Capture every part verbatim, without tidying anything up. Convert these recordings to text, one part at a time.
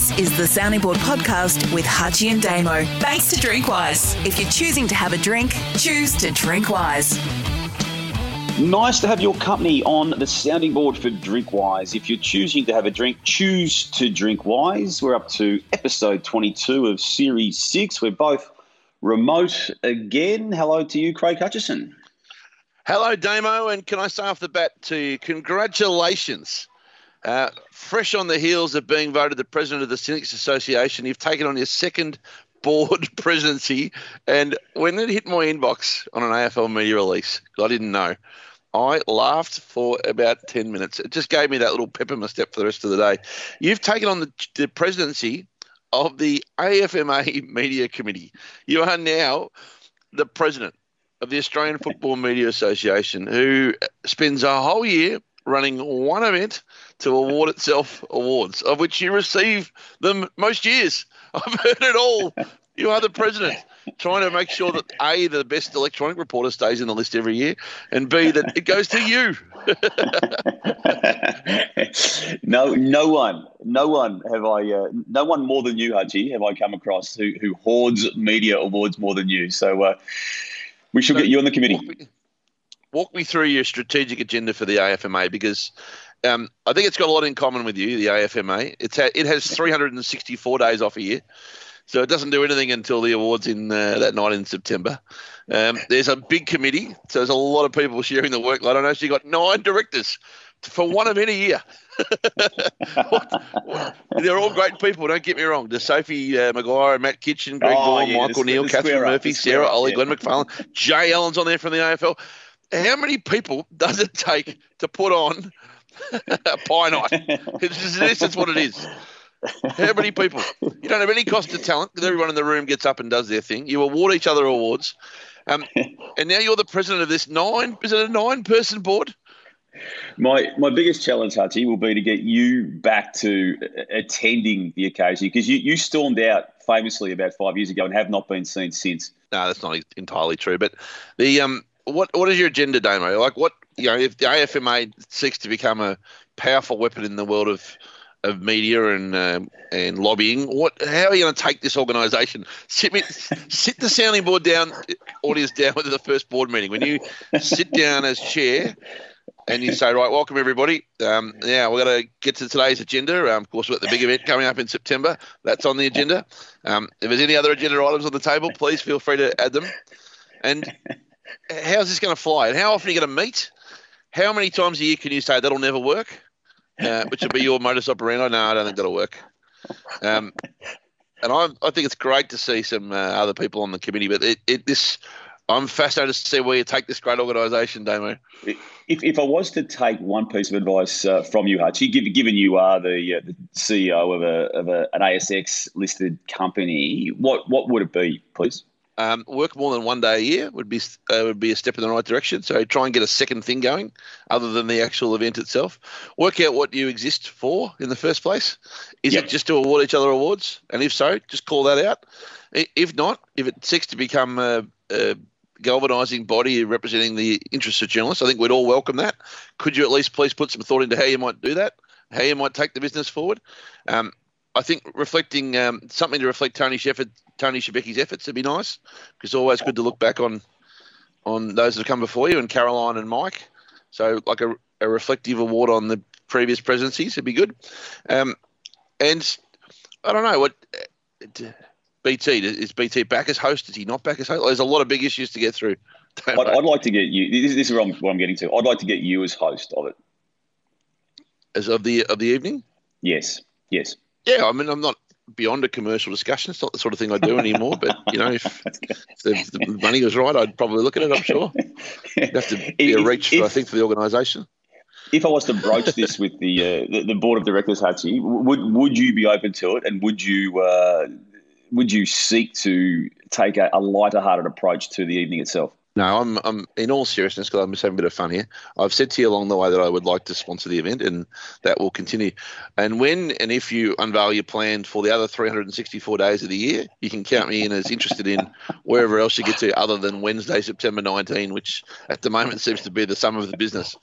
This is the Sounding Board podcast with Hutchie and Damo. Thanks to Drinkwise. If you're choosing to have a drink, choose to drink wise. Nice to have your company on the Sounding Board for Drinkwise. If you're choosing to have a drink, choose to drink wise. We're up to episode twenty-two of series six. We're both remote again. Hello to you, Craig Hutchison. Hello, Damo, and can I start off the bat to you? Congratulations. Uh, fresh on the heels of being voted the president of the Cynics Association, you've taken on your second board presidency. And when it hit my inbox on an A F L media release, I didn't know, I laughed for about ten minutes. It just gave me that little pep in my step for the rest of the day. You've taken on the, the presidency of the A F M A Media Committee. You are now the president of the Australian Football Media Association, who spends a whole year running one event to award itself awards, of which you receive them most years. I've heard it all. You are the president, trying to make sure that A, the best electronic reporter stays in the list every year, and B, that it goes to you. no, no one, no one have I, uh, no one more than you, Hutchie, have I come across who who hoards media awards more than you. So uh, we should so get you on the committee. Walk me, walk me through your strategic agenda for the A F M A, because um, I think it's got a lot in common with you, the A F M A. It's ha- it has three hundred sixty-four days off a year. So it doesn't do anything until the awards in uh, that night in September. Um, there's a big committee, so there's a lot of people sharing the workload. I know you've got nine directors for one event a year. They're all great people, don't get me wrong. There's Sophie uh, Maguire, Matt Kitchen, Greg oh, Vaughan, yeah, Michael the, Neal, the Catherine Murphy, up, Sarah up, Ollie, yeah. Glenn McFarlane, Jay Allen's on there from the A F L. How many people does it take to put on a pie night? It's, in essence, what it is. How many people? You don't have any cost of talent because everyone in the room gets up and does their thing. You award each other awards. Um, and now you're the president of this nine, is it a nine-person board? My my biggest challenge, Hutchie, will be to get you back to attending the occasion, because you, you stormed out famously about five years ago and have not been seen since. No, that's not entirely true. But the um, what what is your agenda, Damo? Like, what, you know, if the A F M A seeks to become a powerful weapon in the world of of media and um, and lobbying, what? How are you going to take this organisation? Sit me, sit the sounding board down, audience down with the first board meeting. When you sit down as chair and you say, right, welcome everybody. Um, now we're going to get to today's agenda. Um, of course, we've got the big event coming up in September. That's on the agenda. Um, if there's any other agenda items on the table, please feel free to add them. And how's this going to fly? And how often are you going to meet? How many times a year can you say that'll never work? Uh, which will be your modus operandi. No, I don't think that'll work. Um, and I, I think it's great to see some uh, other people on the committee. But it, it, this, I'm fascinated to see where you take this great organisation, Damo. If if I was to take one piece of advice uh, from you, Hutchie, given, given you are the, uh, the C E O of a of a, an A S X listed company, what what would it be, please? Um, work more than one day a year would be uh, would be a step in the right direction. So try and get a second thing going other than the actual event itself. Work out what you exist for in the first place. Is yep. it just to award each other awards? And if so, just call that out. If not, if it seeks to become a, a galvanising body representing the interests of journalists, I think we'd all welcome that. Could you at least please put some thought into how you might do that, how you might take the business forward? Um, I think reflecting um, something to reflect Tony Shepard, Tony Shebecki's efforts would be nice, because it's always good to look back on on those that have come before you, and Caroline and Mike. So like a, a reflective award on the previous presidencies would be good. Um, and I don't know what uh, B T is. B T back as host? Is he not back as host? There's a lot of big issues to get through. I'd, I'd like to get you. This, this is what I'm, what I'm getting to. I'd like to get you as host of it. As of the of the evening? Yes. Yes. Yeah, I mean, I'm not beyond a commercial discussion. It's not the sort of thing I do anymore. But, you know, if, if, the, if the money was right, I'd probably look at it, I'm sure. It'd have to be a reach, if, for, I think, for the organisation. If I was to broach this with the, uh, the the board of directors, Hutchie, would would you be open to it, and would you uh, would you seek to take a, a lighter-hearted approach to the evening itself? No, I'm, I'm in all seriousness, because I'm just having a bit of fun here. I've said to you along the way that I would like to sponsor the event, and that will continue. And when and if you unveil your plan for the other three hundred sixty-four days of the year, you can count me in as interested in wherever else you get to, other than Wednesday, September nineteenth, which at the moment seems to be the sum of the business.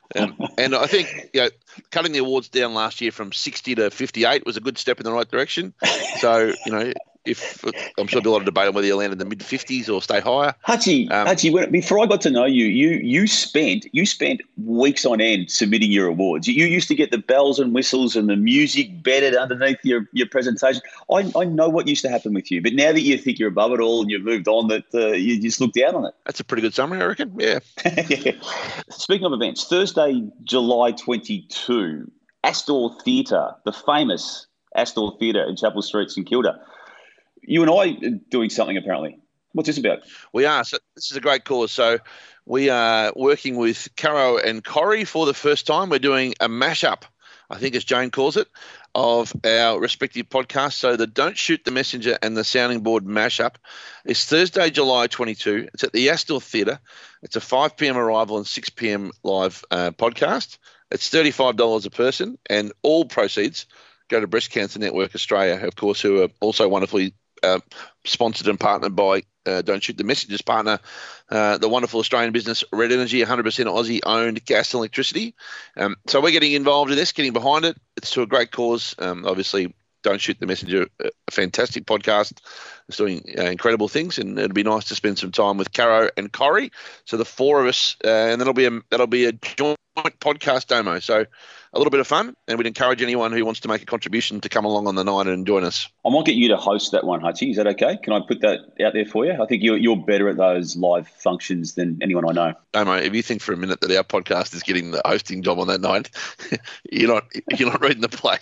Um, and I think you know, cutting the awards down last year from sixty to fifty-eight was a good step in the right direction. So, you know, if I'm sure there'll be a lot of debate on whether you land in the mid fifties or stay higher. Hutchie, Um, Hutchie, when, before I got to know you, you you spent you spent weeks on end submitting your awards. You used to get the bells and whistles and the music bedded underneath your, your presentation. I, I know what used to happen with you, but now that you think you're above it all and you've moved on, that uh, you just look down on it. That's a pretty good summary, I reckon. Yeah. Yeah. Speaking of events, Thursday, July twenty-second, Astor Theatre, the famous Astor Theatre in Chapel Street, St Kilda. You and I are doing something apparently. What's this about? We are. So this is a great cause. So we are working with Caro and Corrie for the first time. We're doing a mashup, I think as Jane calls it, of our respective podcasts. So the Don't Shoot the Messenger and the Sounding Board mashup is Thursday, July twenty-second. It's at the Astor Theatre. It's a five p.m. arrival and six p.m. live uh, podcast. It's thirty-five dollars a person, and all proceeds go to Breast Cancer Network Australia, of course, who are also wonderfully Uh, sponsored and partnered by uh, Don't Shoot the Messengers partner, uh, the wonderful Australian business Red Energy, one hundred percent Aussie-owned gas and electricity. Um, so we're getting involved in this, getting behind it. It's to a great cause. Um, obviously, Don't Shoot the Messenger, a fantastic podcast. It's doing uh, incredible things, and it'd be nice to spend some time with Caro and Corrie. So the four of us, uh, and that'll be a that'll be a joint podcast demo. So a little bit of fun, and we'd encourage anyone who wants to make a contribution to come along on the night and join us. I might get you to host that one, Hutchie. Is that okay? Can I put that out there for you? I think you're, you're better at those live functions than anyone I know. Damo, if you think for a minute that our podcast is getting the hosting job on that night, you're not you're not reading the play.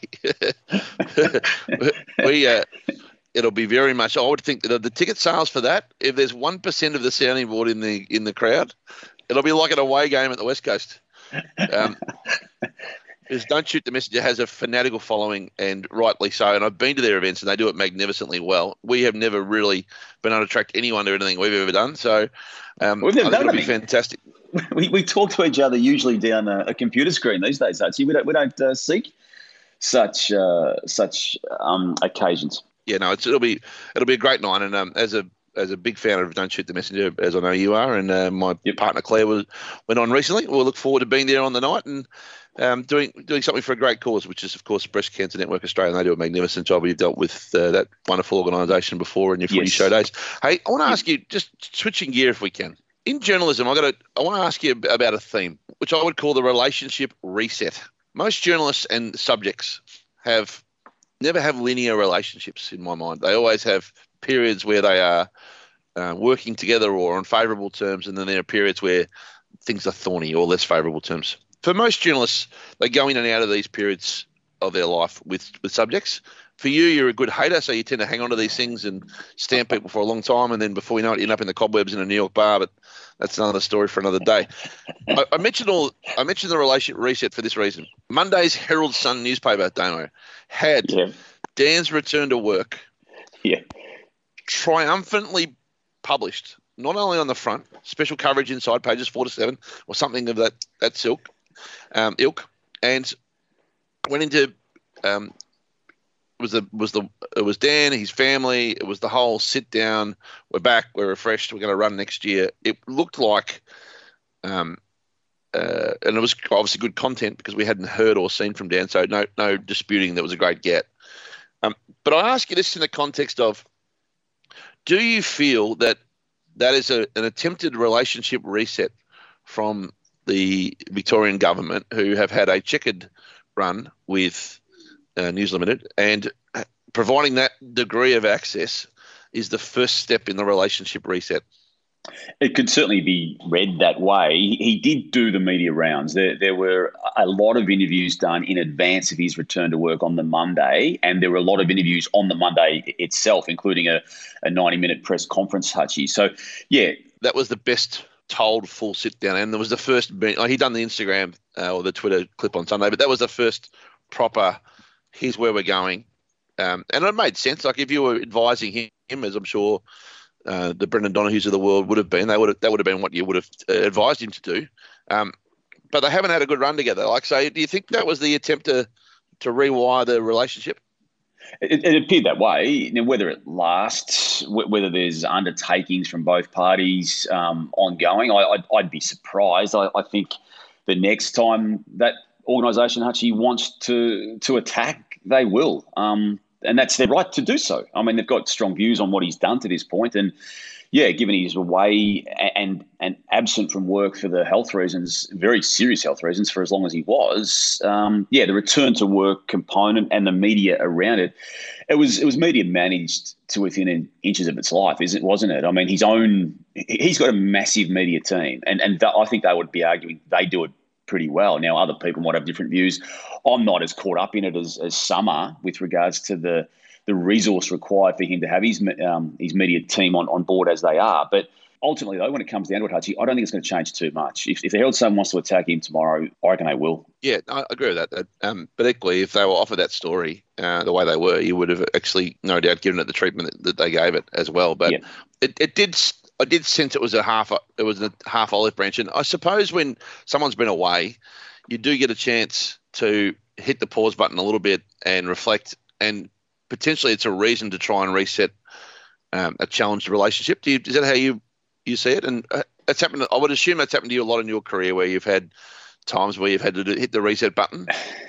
we uh, it'll be very much. I would think that the ticket sales for that, if there's one percent of the sounding board in the in the crowd, it'll be like an away game at the West Coast. Um, Because Don't Shoot the Messenger has a fanatical following, and rightly so. And I've been to their events, and they do it magnificently well. We have never really been able to attract anyone to anything we've ever done. So um, we've never I think done it'll be anything. fantastic. We we talk to each other usually down a, a computer screen these days, Hutchie. We don't we don't uh, seek such uh, such um, occasions. Yeah, no, it's, it'll be it'll be a great night, and um, as a as a big fan of Don't Shoot the Messenger, as I know you are, and uh, my Yep. partner Claire was, went on recently. We'll look forward to being there on the night and um, doing doing something for a great cause, which is, of course, Breast Cancer Network Australia. And they do a magnificent job. You've dealt with uh, that wonderful organisation before in your footy Yes. show days. Hey, I want to ask you, just switching gear if we can. In journalism, I got to, I want to ask you about a theme, which I would call the relationship reset. Most journalists and subjects have never have linear relationships in my mind. They always have periods where they are uh, working together or on favourable terms, and then there are periods where things are thorny or less favourable terms. For most journalists, they go in and out of these periods of their life with, with subjects. For you, you're a good hater, so you tend to hang on to these things and stamp people for a long time, and then before you know it, you end up in the cobwebs in a New York bar, but that's another story for another day. I, I mentioned all. I mentioned the relationship reset for this reason. Monday's Herald Sun newspaper, Damo, had Yeah. Dan's return to work Yeah. triumphantly published, not only on the front, special coverage inside pages four to seven or something of that that silk, um, ilk, and went into um, was the was the it was Dan, his family, it was the whole sit down. We're back, we're refreshed, we're going to run next year. It looked like, um, uh, and it was obviously good content because we hadn't heard or seen from Dan, so no no disputing that was a great get. Um, but I ask you this in the context of, do you feel that that is a, an attempted relationship reset from the Victorian government, who have had a checkered run with uh, News Limited, and providing that degree of access is the first step in the relationship reset? It could certainly be read that way. He, he did do the media rounds. There, there were a lot of interviews done in advance of his return to work on the Monday, and there were a lot of interviews on the Monday itself, including a, a ninety-minute press conference, Hutchie. So, yeah. That was the best told full sit down, and there was the first. Oh, he done the Instagram uh, or the Twitter clip on Sunday, but that was the first proper. Here's where we're going, um, and it made sense. Like if you were advising him, him as I'm sure uh, the Brendan Donahues of the world would have been, they would have, that would have been what you would have uh, advised him to do. Um, but they haven't had a good run together. Like, so, do you think that was the attempt to to rewire the relationship? It, it appeared that way. Now, whether it lasts, wh- whether there's undertakings from both parties um, ongoing, I, I'd, I'd be surprised. I, I think the next time that organisation Hutchie wants to to attack, they will. Um, and that's their right to do so. I mean, they've got strong views on what he's done to this point, and yeah, given he's away and and absent from work for the health reasons, very serious health reasons, for as long as he was, um, yeah, the return to work component and the media around it, it was it was media managed to within inches of its life, isn't wasn't it? I mean, his own he's got a massive media team, and and th- I think they would be arguing they do it pretty well. Now, other people might have different views. I'm not as caught up in it as as some are with regards to the. the resource required for him to have his um, his media team on, on board as they are. But ultimately, though, when it comes down to it, Hutchie, I don't think it's going to change too much. If, if the Herald Sun wants to attack him tomorrow, I reckon they will. Yeah, I agree with that. Um, but equally, if they were offered that story uh, the way they were, you would have actually, no doubt, given it the treatment that, that they gave it as well. But yeah. it, it did... I did sense it was a half it was a half olive branch. And I suppose when someone's been away, you do get a chance to hit the pause button a little bit and reflect, and potentially it's a reason to try and reset um, a challenged relationship. Do you, is that how you, you see it? And uh, it's happened. I would assume that's happened to you a lot in your career, where you've had times where you've had to do, hit the reset button.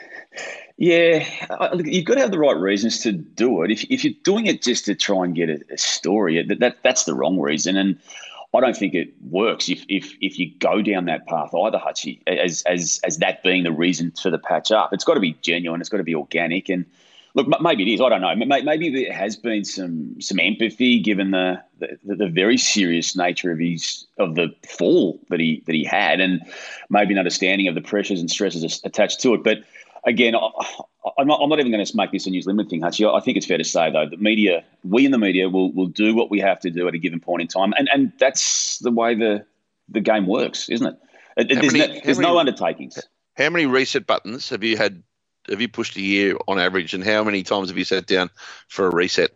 Yeah, you've got to have the right reasons to do it. If if you're doing it just to try and get a, a story, that, that that's the wrong reason. And I don't think it works if if if you go down that path either, Hutchie, as as as that being the reason for the patch up. It's got to be genuine. It's got to be organic. And look, maybe it is. I don't know. Maybe there has been some some empathy given the the, the very serious nature of his of the fall that he that he had, and maybe an understanding of the pressures and stresses attached to it. But again, I, I'm not I'm not even going to make this a News Limited thing, Hutchie. I think it's fair to say though that media, we in the media, will will do what we have to do at a given point in time, and and that's the way the the game works, isn't it? it there's many, no, there's many, no undertakings. How many reset buttons have you had? Have you pushed a year on average, and how many times have you sat down for a reset?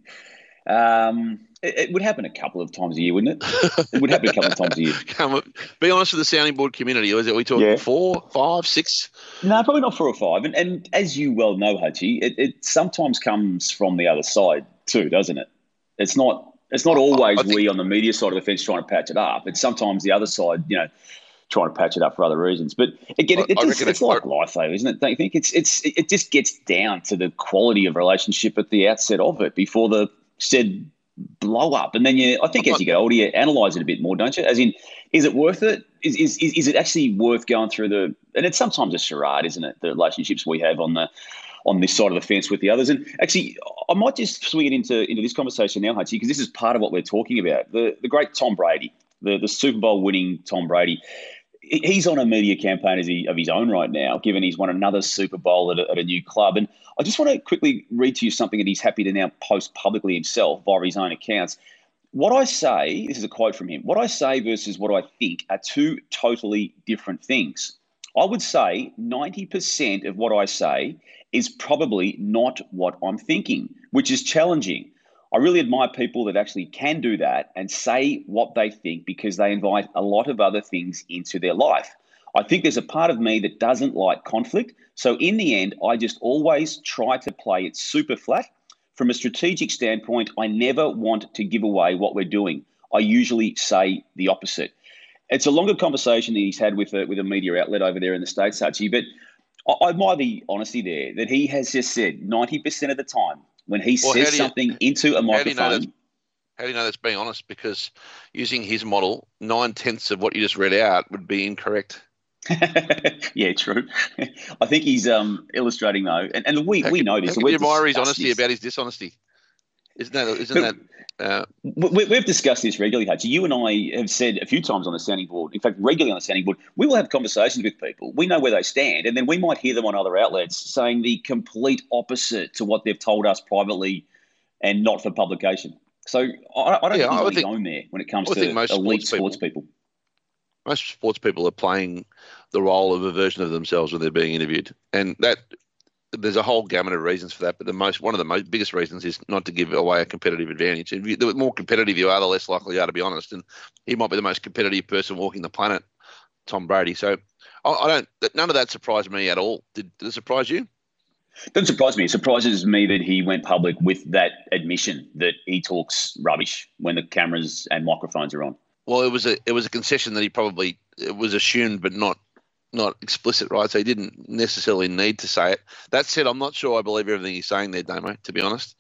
um, it, it would happen a couple of times a year, wouldn't it? It would happen a couple of times a year. Come on, be honest with the sounding board community. Is it? Are we talking yeah. four, five, six? No, probably not four or five. And, and as you well know, Hutchie, it, it sometimes comes from the other side too, doesn't it? It's not. It's not always think, we on the media side of the fence trying to patch it up. It's sometimes the other side, you know, trying to patch it up for other reasons. But again, it, it just, it's like life, though, isn't it? Don't you think? It's it's it just gets down to the quality of relationship at the outset of it before the said blow up. And then you, I think, as you go older, you analyse it a bit more, don't you? As in, is it worth it? Is is is, is it actually worth going through the? And it's sometimes a charade, isn't it? The relationships we have on the on this side of the fence with the others. And actually, I might just swing it into into this conversation now, Hutchie, because this is part of what we're talking about. The the great Tom Brady, the the Super Bowl winning Tom Brady. He's on a media campaign of, he, of his own right now, given he's won another Super Bowl at a, at a new club. And I just want to quickly read to you something that he's happy to now post publicly himself via his own accounts. What I say, this is a quote from him, what I say versus what I think are two totally different things. I would say ninety percent of what I say is probably not what I'm thinking, which is challenging. I really admire people that actually can do that and say what they think, because they invite a lot of other things into their life. I think there's a part of me that doesn't like conflict. So in the end, I just always try to play it super flat. From a strategic standpoint, I never want to give away what we're doing. I usually say the opposite. It's a longer conversation that he's had with a, with a media outlet over there in the States, Hutchie, but I, I admire the honesty there that he has just said ninety percent of the time, when he well, says you, something into a microphone. How do, you know how do you know that's being honest? Because using his model, nine-tenths of what you just read out would be incorrect. Yeah, true. I think he's um, illustrating, though. And, and we, we know this. How can you admire his honesty this. about his dishonesty? Isn't that... Isn't but, that uh, we, we've discussed this regularly, Hutchie. You and I have said a few times on the sounding board, in fact, regularly on the sounding board, we will have conversations with people. We know where they stand, and then we might hear them on other outlets saying the complete opposite to what they've told us privately and not for publication. So I, I don't yeah, think he's really going there when it comes to elite sports, sports people. people. Most sports people are playing the role of a version of themselves when they're being interviewed, and that there's a whole gamut of reasons for that. But the most one of the most biggest reasons is not to give away a competitive advantage. And the more competitive you are, the less likely you are to be honest. And he might be the most competitive person walking the planet, Tom Brady. So I, I don't. None of that surprised me at all. Did, did it surprise you? Doesn't surprise me. It surprises me that he went public with that admission that he talks rubbish when the cameras and microphones are on. Well, it was a it was a concession that he probably it was assumed, but not not explicit, right? So he didn't necessarily need to say it. That said, I'm not sure I believe everything he's saying there, Damo, to be honest.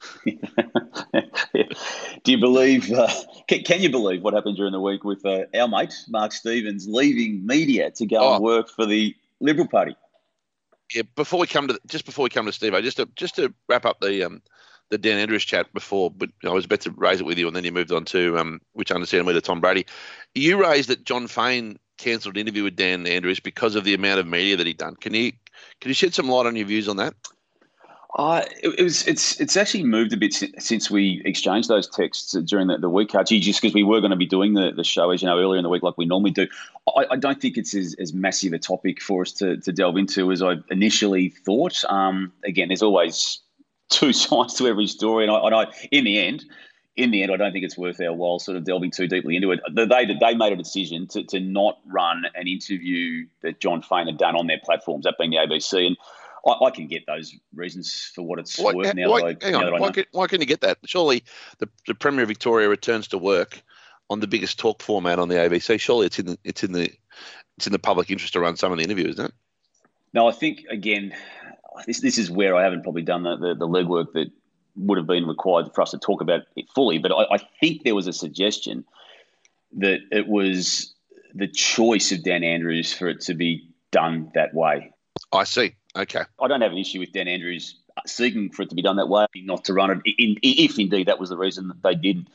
Do you believe, uh, can, can you believe what happened during the week with uh, our mate, Mark Stevens, leaving media to go Oh. and work for the Liberal Party? Yeah, before we come to just before we come to Steve, just to just to wrap up the um the Dan Andrews chat before, but I was about to raise it with you, and then you moved on to um which understandably to Tom Brady. You raised that John Fain cancelled an interview with Dan Andrews because of the amount of media that he'd done. Can you can you shed some light on your views on that? Uh, it, it was. It's. It's actually moved a bit si- since we exchanged those texts during the, the week, Hutchie, just because we were going to be doing the, the show, as you know, earlier in the week, like we normally do. I, I don't think it's as, as massive a topic for us to, to delve into as I initially thought. Um, again, there's always two sides to every story, and I, and I, in the end, in the end, I don't think it's worth our while sort of delving too deeply into it. They they made a decision to to not run an interview that John Fain had done on their platforms, that being the A B C, and I, I can get those reasons for what it's Why, worth now. why, that I, hang now on, that I why know. can, why can you get that? Surely the, the Premier of Victoria returns to work on the biggest talk format on the A B C. Surely it's in the it's in the it's in the public interest to run some of the interviews, isn't it? No, I think again, this this is where I haven't probably done the the, the legwork that would have been required for us to talk about it fully. But I, I think there was a suggestion that it was the choice of Dan Andrews for it to be done that way. I see. Okay. I don't have an issue with Dan Andrews seeking for it to be done that way, not to run it, in, if indeed that was the reason that they did.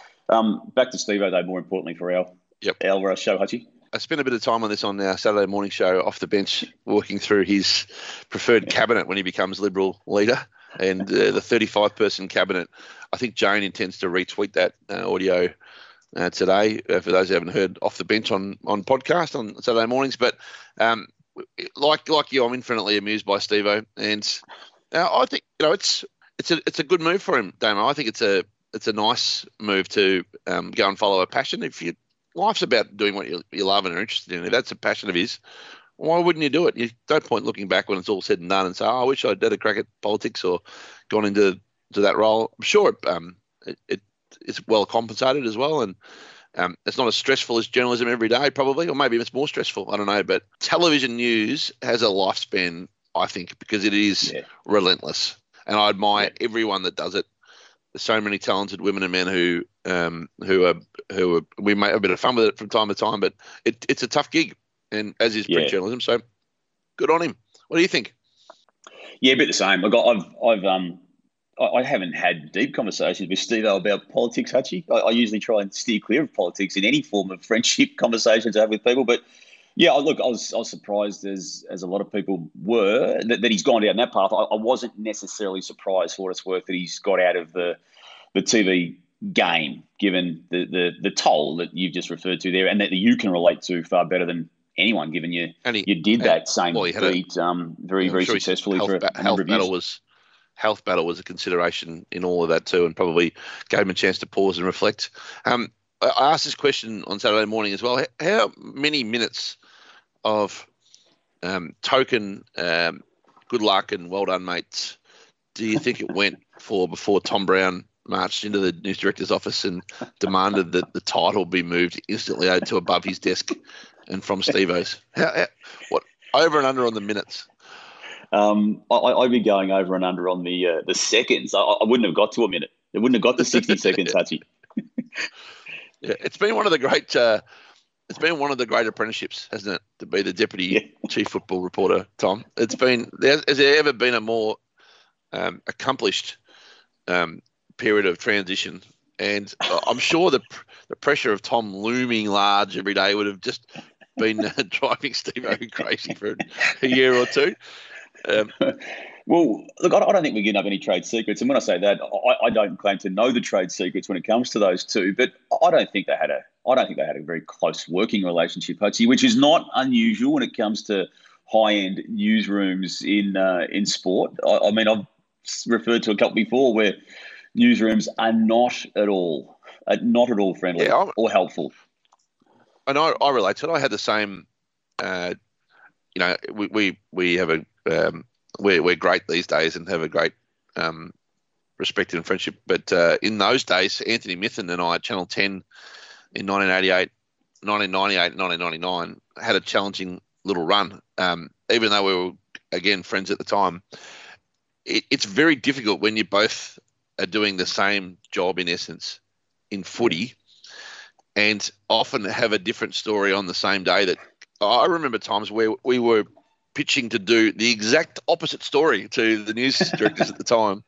Um, back to Steve-O, though, more importantly for our, Yep. our uh, show, Hutchie. I spent a bit of time on this on our Saturday morning show off the bench, working through his preferred cabinet when he becomes Liberal leader, and uh, the thirty-five person cabinet. I think Jane intends to retweet that uh, audio uh, today, uh, for those who haven't heard Off the Bench on, on podcast on Saturday mornings. But um, like like you, I'm infinitely amused by Steve-O, and uh, I think you know it's it's a it's a good move for him, Damo. I think it's a it's a nice move to um, go and follow a passion. If you life's about doing what you, you love and are interested in. If that's a passion of his, why wouldn't you do it? You don't point looking back when it's all said and done and say, oh, I wish I'd had a crack at politics or gone into to that role. I'm sure it, um, it, it it's well compensated as well, and um, it's not as stressful as journalism every day, probably, or maybe it's more stressful. I don't know, but television news has a lifespan, I think, because it is Yeah. relentless, and I admire everyone that does it. There's so many talented women and men who um, who are who are, we make a bit of fun with it from time to time, but it, it's a tough gig, and as is print Yeah. journalism. So good on him. What do you think? Yeah, a bit the same. Look, I've, I've, um, I I haven't had deep conversations with Steve-O about politics, Hutchie. I, I usually try and steer clear of politics in any form of friendship conversations I have with people. But yeah, I- look, I was, I was surprised, as as a lot of people were, that, that he's gone down that path. I, I wasn't necessarily surprised, for what it's worth, that he's got out of the the T V game, given the, the, the toll that you've just referred to there, and that you can relate to far better than anyone, given you And he- you did and- that same well, he had a- beat um, very, I'm very sure his successfully health, for a, ba- a health number of battle years. was health battle was a consideration in all of that too, and probably gave him a chance to pause and reflect. Um, I I asked this question on Saturday morning as well. How- How many minutes of um, token um, good luck and well done, mates, do you think it went for before Tom Brown marched into the news director's office and demanded that the title be moved instantly out to above his desk and from Steve-O's? How, how, what over and under on the minutes? Um, I, I'd be going over and under on the uh, the seconds. I, I wouldn't have got to a minute. It wouldn't have got to sixty seconds, Hutchie. Yeah, it's been one of the great. Uh, it's been one of the great apprenticeships, hasn't it, to be the deputy Yeah. chief football reporter, Tom? It's been. There, has there ever been a more um, accomplished um, period of transition? And I'm sure the the pressure of Tom looming large every day would have just been uh, driving Steve-O crazy for a year or two. Um, Well, look, I I don't think we're giving up any trade secrets. And when I say that, I, I don't claim to know the trade secrets when it comes to those two. But I don't think they had a, I don't think they had a very close working relationship, Hutchie, which is not unusual when it comes to high-end newsrooms in uh, in sport. I, I mean, I've referred to a couple before where newsrooms are not at all, uh, not at all friendly Yeah, I'm- or helpful. and I, I relate to it. I had the same, uh, you know, we, we, we have a, um, we're, we're great these days and have a great um, respect and friendship. But uh, in those days, Anthony Mithen and I at Channel ten in nineteen eighty-eight, nineteen ninety-eight, nineteen ninety-nine had a challenging little run, um, even though we were, again, friends at the time. It, it's very difficult when you both are doing the same job, in essence, in footy, and often have a different story on the same day. That I remember times where we were pitching to do the exact opposite story to the news directors at the time,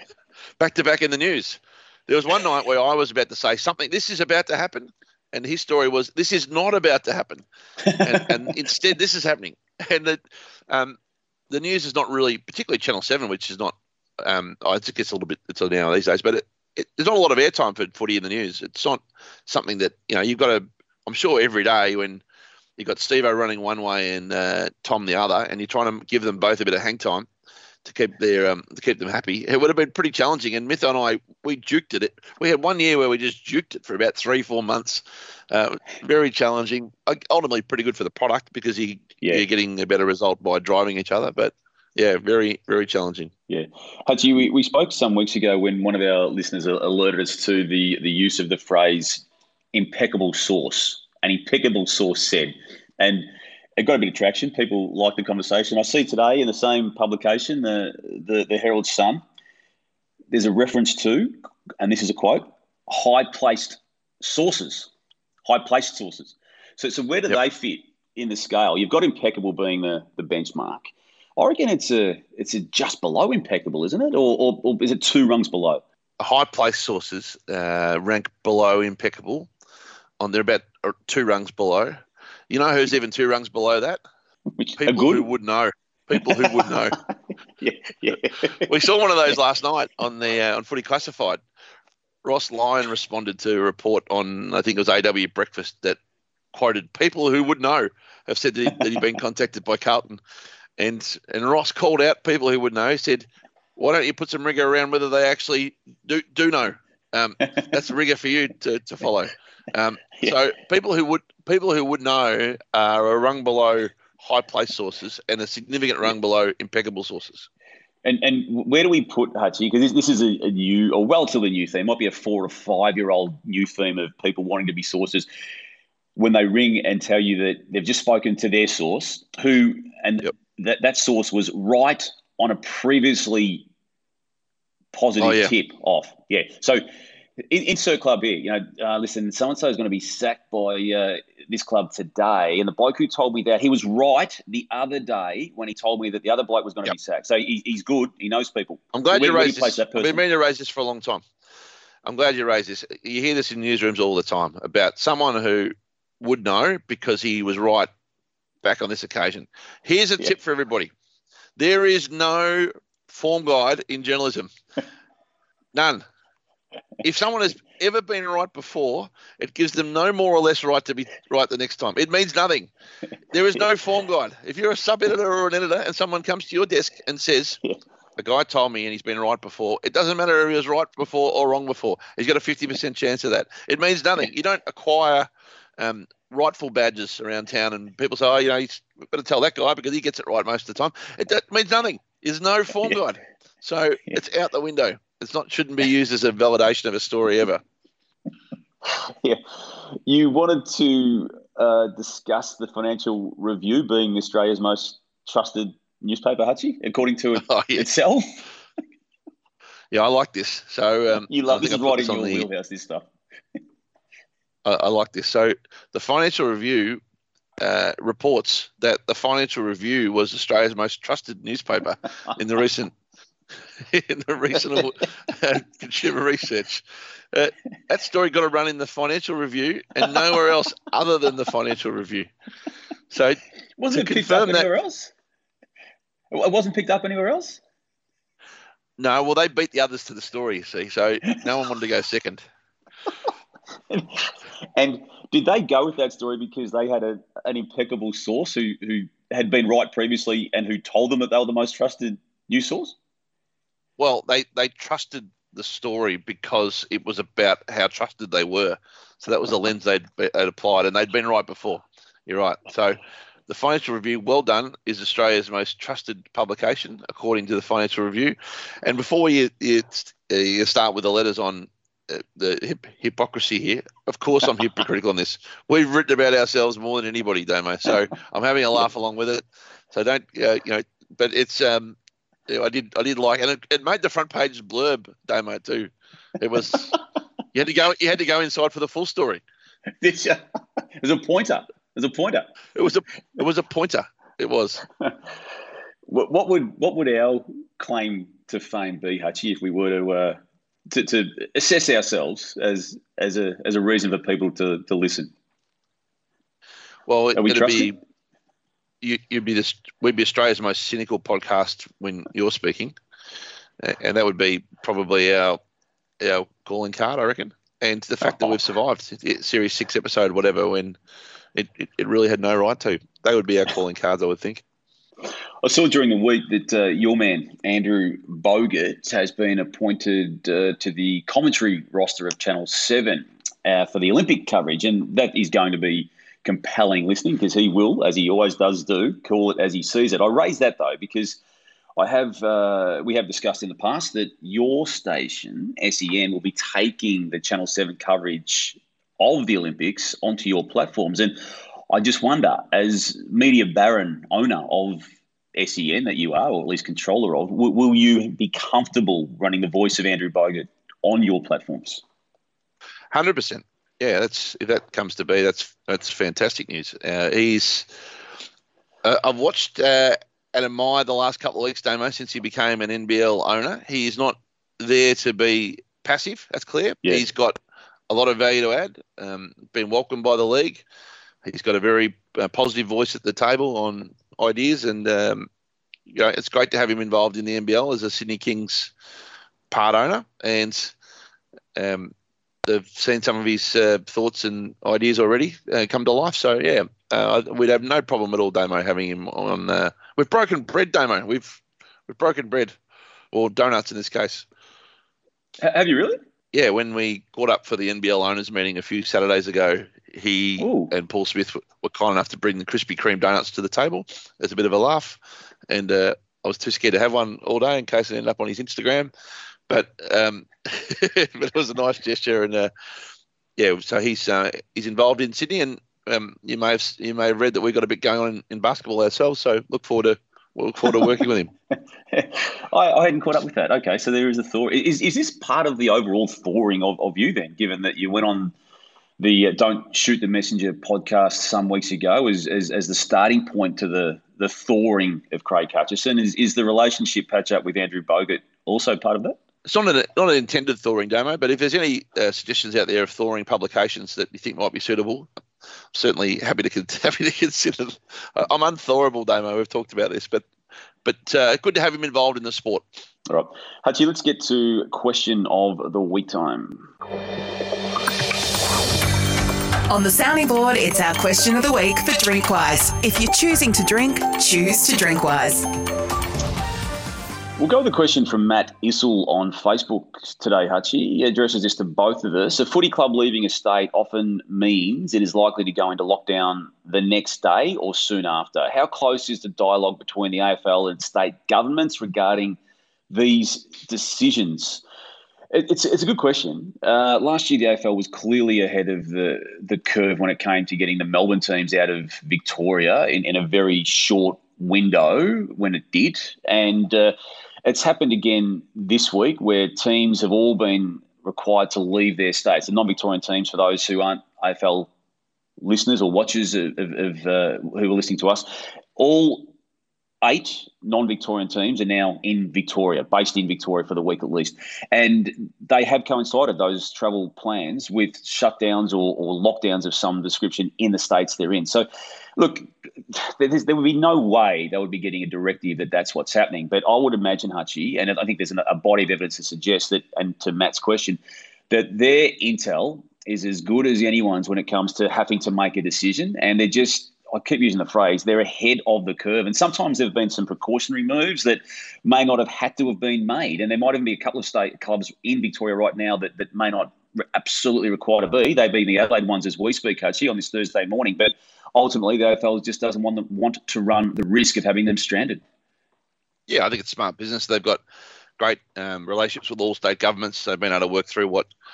back to back in the news. There was one night where I was about to say something, this is about to happen, and his story was, this is not about to happen. And, and instead, this is happening. And the, um, the news is not really, particularly Channel seven, which is not, um, I think it's a little bit, it's now these days, but it, it, there's not a lot of airtime for footy in the news. It's not something that, you know, you've got to, I'm sure every day when you've got Steve-O running one way and uh, Tom the other, and you're trying to give them both a bit of hang time to keep their um, to keep them happy, it would have been pretty challenging. And Mytho and I, we juked at it. We had one year where we just juked it for about three, four months. Uh, very challenging. Ultimately, pretty good for the product because you, yeah. you're getting a better result by driving each other. But yeah, very, very challenging. Yeah, Hutchie, we, we spoke some weeks ago when one of our listeners alerted us to the the use of the phrase "impeccable source." An impeccable source said, and it got a bit of traction. People liked the conversation. I see today in the same publication, the, the, the Herald Sun, there's a reference to, and this is a quote, high-placed sources, high-placed sources. So, so where do yep. they fit in the scale? You've got impeccable being the, the benchmark. I reckon it's a it's a just below impeccable, isn't it? Or, or, or is it two rungs below? High-placed sources uh, rank below impeccable. On they're about two rungs below. You know who's even two rungs below that? People who would know. People who would know. yeah, yeah. We saw one of those last night on the uh, on Footy Classified. Ross Lyon responded to a report on, I think it was A W Breakfast, that quoted people who would know have said that, he, that he'd been contacted by Carlton. And and Ross called out people who would know. He said, why don't you put some rigor around whether they actually do, do know? Um, that's the rigor for you to, to follow. Um, yeah. So people who would people who would know are a rung below high place sources and a significant rung below impeccable sources. And and where do we put Hutchie? Because this, this is a, a new, or relatively new theme. It might be a four or five year old new theme of people wanting to be sources. When they ring and tell you that they've just spoken to their source, who and yep. that that source was right on a previously positive oh, yeah. tip off. Yeah. So. Insert club here, you know, uh, listen, so-and-so is going to be sacked by uh, this club today. And the bloke who told me that, he was right the other day when he told me that the other bloke was going to yep. be sacked. So he, he's good. He knows people. I'm glad where, you raised this. I've been meaning to raise this for a long time. I'm glad you raised this. You hear this in newsrooms all the time about someone who would know because he was right back on this occasion. Here's a yep. tip for everybody. There is no form guide in journalism. None. If someone has ever been right before, it gives them no more or less right to be right the next time. It means nothing. There is no form guide. If you're a sub-editor or an editor and someone comes to your desk and says, a guy told me and he's been right before, it doesn't matter if he was right before or wrong before. He's got a fifty percent chance of that. It means nothing. You don't acquire um, rightful badges around town and people say, oh, you know, you've got to tell that guy because he gets it right most of the time. It that means nothing. There's no form guide. So it's out the window. It's not shouldn't be used as a validation of a story ever. Yeah, you wanted to uh, discuss the Financial Review being Australia's most trusted newspaper, Hutchie, according to it oh, yeah. itself. Yeah, I like this. So um, you love this is right in your the, wheelhouse. This stuff. I, I like this. So the Financial Review uh, reports that the Financial Review was Australia's most trusted newspaper in the recent. in the recent uh, consumer research. Uh, that story got to run in the Financial Review and nowhere else other than the Financial Review. So wasn't it picked up anywhere that, else? It wasn't picked up anywhere else? No, well, they beat the others to the story, you see, so no one wanted to go second. And did they go with that story because they had a, an impeccable source who, who had been right previously and who told them that they were the most trusted news source? Well, they, they trusted the story because it was about how trusted they were. So that was the lens they'd, they'd applied, and they'd been right before. You're right. So the Financial Review, well done, is Australia's most trusted publication, according to the Financial Review. And before you, you, you start with the letters on uh, the hip, hypocrisy here. Of course, I'm hypocritical on this. We've written about ourselves more than anybody, Damo. So I'm having a laugh along with it. So don't, uh, you know, but it's, um, you know, I did, I did like, and it, it made the front page blurb, Damo, too. It was, you had to go, you had to go inside for the full story. It was a pointer. It was a pointer. It was a, it was a pointer. It was. What, what would, what would our claim to fame be, Hutchie, if we were to, uh, to, to assess ourselves as, as a, as a reason for people to, to listen? Well, it, Are we it'd trusting? be, you, you'd be this, we'd be Australia's most cynical podcast when you're speaking, and that would be probably our, our calling card, I reckon. And the fact that we've survived series six episode, whatever, when it, it, it really had no right to, they would be our calling cards, I would think. I saw during the week that uh, your man, Andrew Bogut, has been appointed uh, to the commentary roster of Channel seven uh, for the Olympic coverage. And that is going to be compelling listening because he will, as he always does do, call it as he sees it. I raise that, though, because I have uh, we have discussed in the past that your station, S E N, will be taking the Channel seven coverage of the Olympics onto your platforms. And I just wonder, as media baron owner of S E N that you are, or at least controller of, will, will you be comfortable running the voice of Andrew Bogut on your platforms? one hundred percent. Yeah, that's if that comes to be, that's that's fantastic news. Uh, he's uh, I've watched uh, and admired the last couple of weeks, Damo, since he became an N B L owner. He is not there to be passive. That's clear. Yeah. He's got a lot of value to add. Um, been welcomed by the league. He's got a very uh, positive voice at the table on ideas, and um, you know, it's great to have him involved in the N B L as a Sydney Kings part owner. And um, they've seen some of his uh, thoughts and ideas already uh, come to life. So yeah, uh, we'd have no problem at all, Damo, having him on. Uh, we've broken bread, Damo. We've we've broken bread, or donuts in this case. Have you really? Yeah, when we caught up for the N B L owners meeting a few Saturdays ago, he Ooh. and Paul Smith were kind enough to bring the Krispy Kreme donuts to the table. There's a bit of a laugh, and uh, I was too scared to have one all day in case it ended up on his Instagram. But um, but it was a nice gesture, and uh, yeah, so he's uh, he's involved in Sydney, and um, you may have you may have read that we've got a bit going on in, in basketball ourselves. So look forward to we'll look forward to working with him. I, I hadn't caught up with that. Okay, so there is a thaw. Is is this part of the overall thawing of, of you then, given that you went on the uh, Don't Shoot the Messenger podcast some weeks ago as, as as the starting point to the the thawing of Craig Hutchison? Is is the relationship patch up with Andrew Bogut also part of that? It's not an, not an intended thawing, Damo, but if there's any uh, suggestions out there of thawing publications that you think might be suitable, I'm certainly happy to happy to consider. I'm unthawable, Damo. We've talked about this, but but uh, good to have him involved in the sport. All right, Hutchie, let's get to question of the week time. On the sounding board, it's our question of the week for Drinkwise. If you're choosing to drink, choose to Drinkwise. We'll go with a question from Matt Issel on Facebook today, Hutchie. He addresses this to both of us. A footy club leaving a state often means it is likely to go into lockdown the next day or soon after. How close is the dialogue between the A F L and state governments regarding these decisions? It's it's a good question. Uh, last year, the A F L was clearly ahead of the, the curve when it came to getting the Melbourne teams out of Victoria in, in a very short window when it did. And uh, it's happened again this week where teams have all been required to leave their states. The non-Victorian teams, for those who aren't A F L listeners or watchers of, of, of uh, who are listening to us, all eight non-Victorian teams are now in Victoria, based in Victoria for the week at least. And they have coincided, those travel plans, with shutdowns or, or lockdowns of some description in the states they're in. So, look, there would be no way they would be getting a directive that that's what's happening. But I would imagine, Hutchie, and I think there's a body of evidence to suggest that, and to Matt's question, that their intel is as good as anyone's when it comes to having to make a decision. And they're just, I keep using the phrase, they're ahead of the curve. And sometimes there have been some precautionary moves that may not have had to have been made. And there might even be a couple of state clubs in Victoria right now that, that may not absolutely require to be. They be the Adelaide ones as we speak, Hutchie, on this Thursday morning. But ultimately, the A F L just doesn't want them, want to run the risk of having them stranded. Yeah, I think it's smart business. They've got great um, relationships with all state governments. They've been able to work through what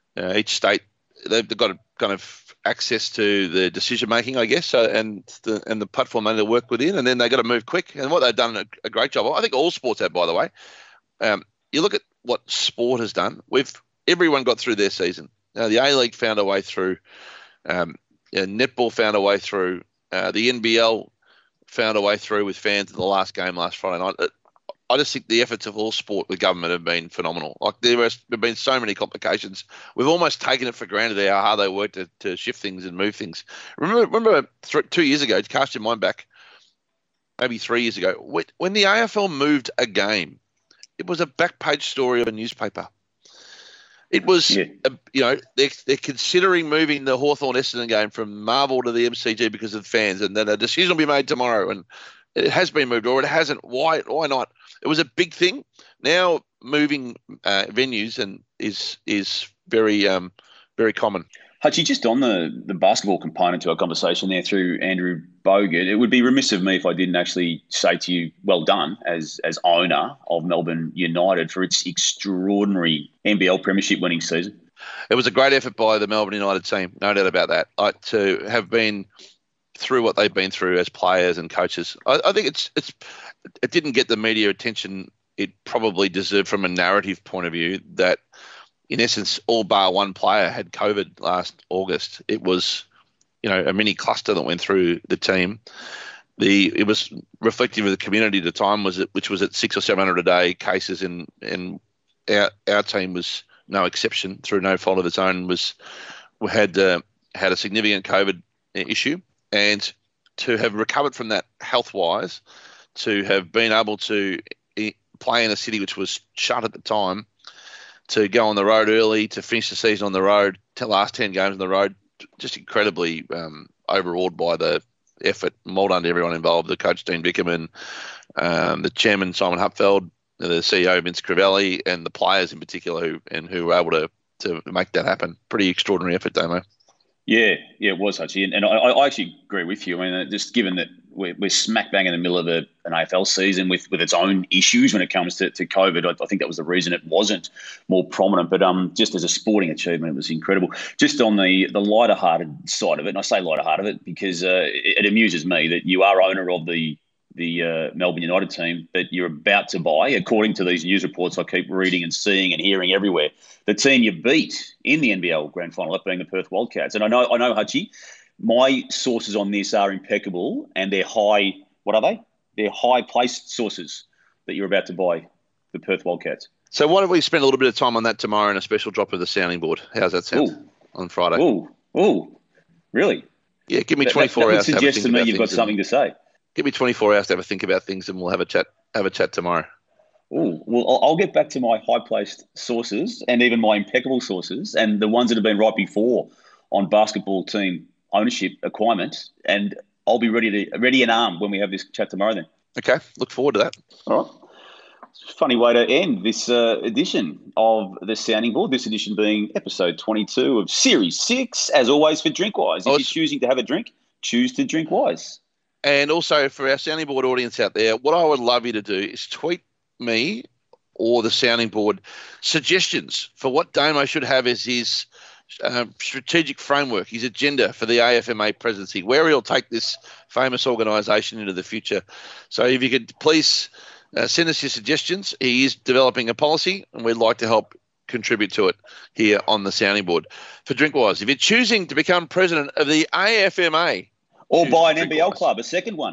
Uh, each state, they've got a kind of access to the decision making, I guess, so, and the and the platform they need to work within, and then they got to move quick. And what they've done a, a great job. I think all sports have, by the way. Um, you look at what sport has done. We've everyone got through their season. Now, the A League found a way through. Um, yeah, netball found a way through. Uh, the N B L found a way through with fans in the last game last Friday night. It, I just think the efforts of all sport with government have been phenomenal. Like there has been so many complications. We've almost taken it for granted how hard they work to, to shift things and move things. Remember, remember th- two years ago, to cast your mind back, maybe three years ago, when the A F L moved a game, it was a back page story of a newspaper. It was, yeah. a, you know, they're, they're considering moving the Hawthorn-Essendon game from Marvel to the M C G because of fans, and then a decision will be made tomorrow, and it has been moved or it hasn't. Why? Why not? It was a big thing. Now moving uh, venues and is is very um, very common. Hutchie, just on the, the basketball component to our conversation there through Andrew Bogut, it would be remiss of me if I didn't actually say to you, well done as as owner of Melbourne United for its extraordinary N B L premiership winning season. It was a great effort by the Melbourne United team, no doubt about that. I, to have been through what they've been through as players and coaches, I, I think it's it's it didn't get the media attention it probably deserved from a narrative point of view. That, in essence, all bar one player had COVID last August. It was, you know, a mini cluster that went through the team. The it was reflective of the community at the time, was it, which was at six or seven hundred a day cases, and and our our team was no exception through no fault of its own. Was had uh, had a significant COVID issue. And to have recovered from that health-wise, to have been able to play in a city which was shut at the time, to go on the road early, to finish the season on the road, to last ten games on the road, just incredibly um, overawed by the effort. Well done to everyone involved, the coach Dean Bickerman, um, the chairman Simon Hupfeld, the C E O Vince Crivelli, and the players in particular who and who were able to, to make that happen. Pretty extraordinary effort, Damo. Yeah, yeah, it was, Hutchie. And, and I, I actually agree with you. I mean, just given that we're, we're smack bang in the middle of a, an A F L season with, with its own issues when it comes to, to COVID, I, I think that was the reason it wasn't more prominent. But um, just as a sporting achievement, it was incredible. Just on the, the lighter-hearted side of it, and I say lighter-hearted of it because uh, it, it amuses me that you are owner of the the uh, Melbourne United team that you're about to buy, according to these news reports I keep reading and seeing and hearing everywhere. The team you beat in the N B L Grand Final, that being the Perth Wildcats. And I know, I know, Hutchie, my sources on this are impeccable, and they're high. What are they? They're high-placed sources that you're about to buy the Perth Wildcats. So why don't we spend a little bit of time on that tomorrow in a special drop of the sounding board? How's that sound? Ooh. On Friday? Oh, oh, really? Yeah, give me twenty-four that, that hours. That would suggest to me you've got something to say. Give me twenty-four hours to have a think about things, and we'll have a chat. Have a chat tomorrow. Oh, well, I'll, I'll get back to my high-placed sources and even my impeccable sources and the ones that have been right before on basketball team ownership acquirement, and I'll be ready to ready and armed when we have this chat tomorrow. Then. Okay, look forward to that. All right. Funny way to end this uh, edition of the Sounding Board. This edition being episode twenty-two of Series Six. As always, for DrinkWise, if was- you're choosing to have a drink, choose to drink wise. And also for our Sounding Board audience out there, what I would love you to do is tweet me or the Sounding Board suggestions for what Damo should have as his uh, strategic framework, his agenda for the A F M A presidency, where he'll take this famous organisation into the future. So if you could please uh, send us your suggestions. He is developing a policy, and we'd like to help contribute to it here on the Sounding Board. For DrinkWise, if you're choosing to become president of the A F M A, or buy an N B L club, a second one.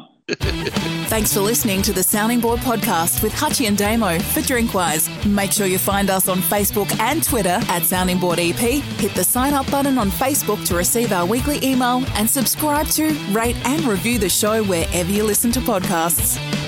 Thanks for listening to the Sounding Board podcast with Hutchie and Damo for DrinkWise. Make sure you find us on Facebook and Twitter at Sounding Board E P. Hit the sign up button on Facebook to receive our weekly email and subscribe to, rate and review the show wherever you listen to podcasts.